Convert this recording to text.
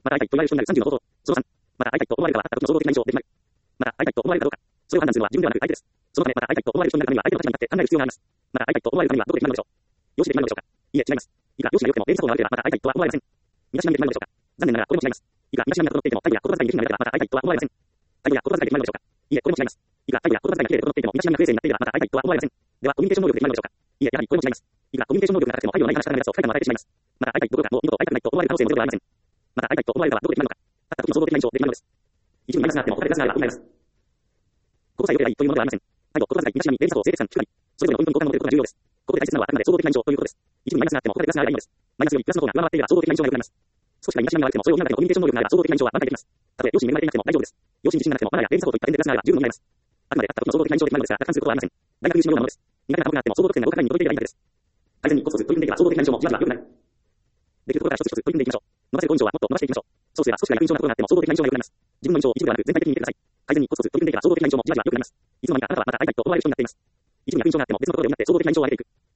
また会いたいと言われる人になる30の方法。その3、また会いたいと思われる側があった時の想像的な印象をできる。また会いたいと思われるかどうか。それを判断するのは自分ではなく相手です。そのため、また会いたいと思われる人になるためには相手の立場に立って考える必要があります。また会いたいと思われるためにはどこで決まるのでしょう。容姿で決まるのでしょうか。いいえ、違います。いくら容姿が良くても礼儀作法が悪ければまた会いたいとは思われません。身だしなみで決まるのでしょうか。残念ながらこれも違います。いくら身だしなみが整っていても態度や言葉遣いにできるようになればまた会いたいとは思われません。態度や言葉遣いで決まるのでしょうか。いいえ、これも違います。いくら態度や言葉遣いが綺麗で整っていても身だしなみが不衛生になっていればまた会いたいとは思われません。では、コミュニケーション能力で決まるのでしょうか。いいえ、やはりこれも違います。いくらコミュニケーション能力が高くても配慮のない話し方が目立つと不快感を与えてしまいます。また会いたいどころかもう二度と会いたくないと思われる可能性もゼロではありません。また会いたいと思われる側はどこで決まるのか。たった時の創造的な印象で決まるのです。一部にマイナスがあっても他でプラスがあれば運があります。ここさえ良ければいいというものではありません。態度、言葉遣い、身だしなみ、礼儀作法、清潔感、しっかり。それぞれのポイントの交換を持てることが重要です。ここで大切なのはあくまで創造的な印象ということです。一部にマイナスがあっても他でプラスがあればいいのです。マイナスよりプラスの方が上回っていれば創造的な印象が良くなります。少しが身だしなみが悪くてもそれを補ってのコミュニケーション能力があれば創造的な印象は挽回できます。たとえ容姿に恵まれていなくても大丈夫です。容姿に自信がなくてもマナーや礼儀作法といった点でプラスがあれば十分になります。あくまでたった時の創造的な印象で決まるのですが、達観することはありません。大学入試のようなものです。苦手な科目があっても創造的な合格ラインに届いていればいいだけです。改善にコツコツ取り組んでいけば創造的な印象もじわじわ良くなる。できるところから一つ一つ取り組んでいきましょう。伸ばせる印象はもっと伸ばしていきましょう。そうすれば少しが楽印象なことがあっても創造的な印象が良くなります。自分の印象を一部ではなく全体的に見てください。改善にコツコツ取り組んでいけば創造的な印象もじわじわ良くなります。いつの間にかあなたはまた会いたいと思われる人になっています。一部に悪印象があっても別のところで補って創造的な印象を上げていく。